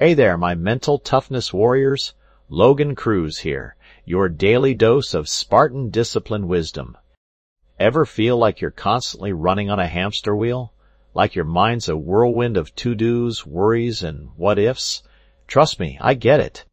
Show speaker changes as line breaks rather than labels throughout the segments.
Hey there, my mental toughness warriors. Logan Cruz here, your daily dose of Spartan discipline wisdom. Ever feel like you're constantly running on a hamster wheel? Like your mind's a whirlwind of to-dos, worries, and what-ifs? Trust me, I get it.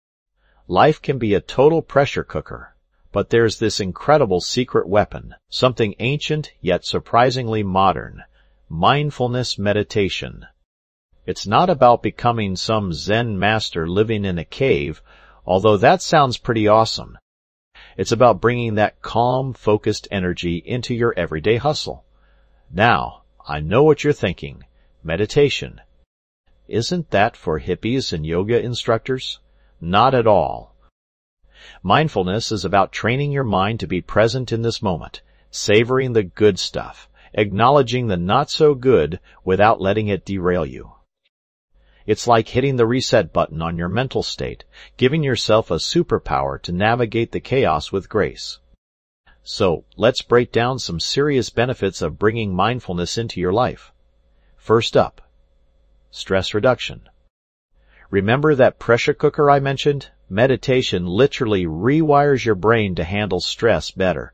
Life can be a total pressure cooker, but there's this incredible secret weapon, something ancient yet surprisingly modern: mindfulness meditation. It's not about becoming some Zen master living in a cave, although that sounds pretty awesome. It's about bringing that calm, focused energy into your everyday hustle. Now, I know what you're thinking. Meditation. Isn't that for hippies and yoga instructors? Not at all. Mindfulness is about training your mind to be present in this moment, savoring the good stuff, acknowledging the not-so-good without letting it derail you. It's like hitting the reset button on your mental state, giving yourself a superpower to navigate the chaos with grace. So, let's break down some serious benefits of bringing mindfulness into your life. First up, stress reduction. Remember that pressure cooker I mentioned? Meditation literally rewires your brain to handle stress better.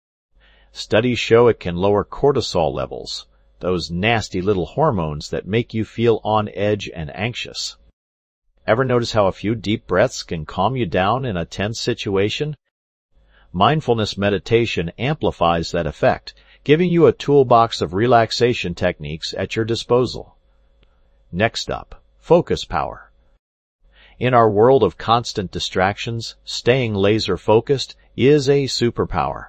Studies show it can lower cortisol levels, those nasty little hormones that make you feel on edge and anxious. Ever notice how a few deep breaths can calm you down in a tense situation? Mindfulness meditation amplifies that effect, giving you a toolbox of relaxation techniques at your disposal. Next up, focus power. In our world of constant distractions, staying laser-focused is a superpower.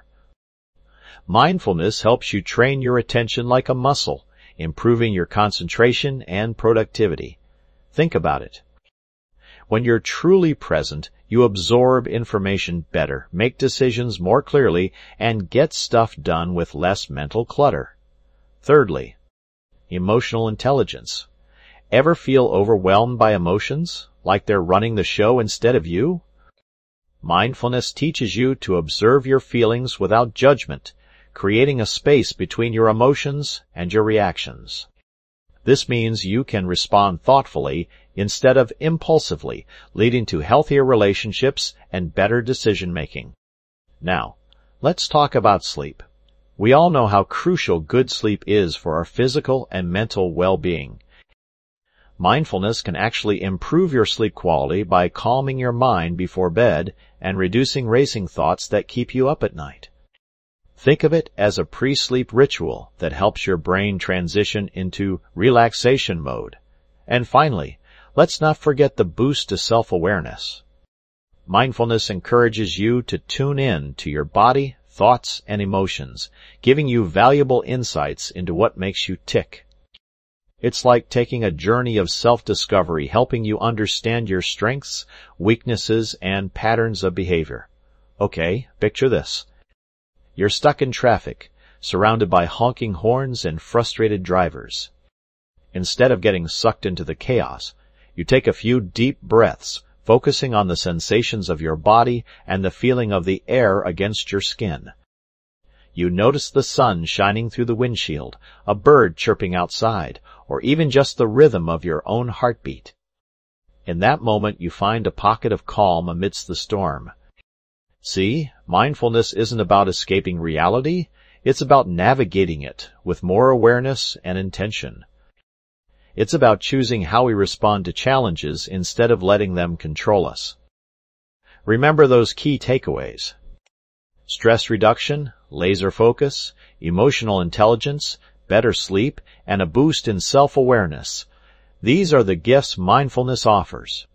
Mindfulness helps you train your attention like a muscle, improving your concentration and productivity. Think about it. When you're truly present, you absorb information better, make decisions more clearly, and get stuff done with less mental clutter. Thirdly, emotional intelligence. Ever feel overwhelmed by emotions, like they're running the show instead of you? Mindfulness teaches you to observe your feelings without judgment, creating a space between your emotions and your reactions. This means you can respond thoughtfully instead of impulsively, leading to healthier relationships and better decision-making. Now, let's talk about sleep. We all know how crucial good sleep is for our physical and mental well-being. Mindfulness can actually improve your sleep quality by calming your mind before bed and reducing racing thoughts that keep you up at night. Think of it as a pre-sleep ritual that helps your brain transition into relaxation mode. And finally, let's not forget the boost to self-awareness. Mindfulness encourages you to tune in to your body, thoughts, and emotions, giving you valuable insights into what makes you tick. It's like taking a journey of self-discovery, helping you understand your strengths, weaknesses, and patterns of behavior. Okay, picture this. You're stuck in traffic, surrounded by honking horns and frustrated drivers. Instead of getting sucked into the chaos, you take a few deep breaths, focusing on the sensations of your body and the feeling of the air against your skin. You notice the sun shining through the windshield, a bird chirping outside, or even just the rhythm of your own heartbeat. In that moment, you find a pocket of calm amidst the storm. See, mindfulness isn't about escaping reality, it's about navigating it with more awareness and intention. It's about choosing how we respond to challenges instead of letting them control us. Remember those key takeaways: stress reduction, laser focus, emotional intelligence, better sleep, and a boost in self-awareness. These are the gifts mindfulness offers.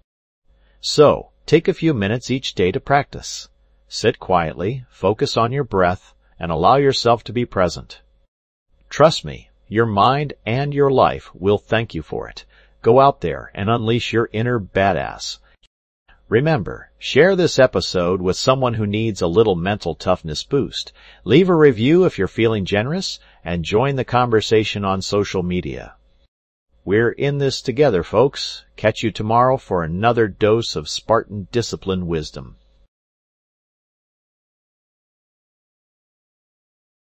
So, take a few minutes each day to practice. Sit quietly, focus on your breath, and allow yourself to be present. Trust me, your mind and your life will thank you for it. Go out there and unleash your inner badass. Remember, share this episode with someone who needs a little mental toughness boost. Leave a review if you're feeling generous, and join the conversation on social media. We're in this together, folks. Catch you tomorrow for another dose of Spartan discipline wisdom.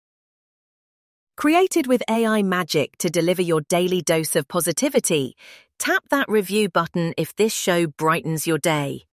Created with AI magic to deliver your daily dose of positivity, Tap that review button if this show brightens your day.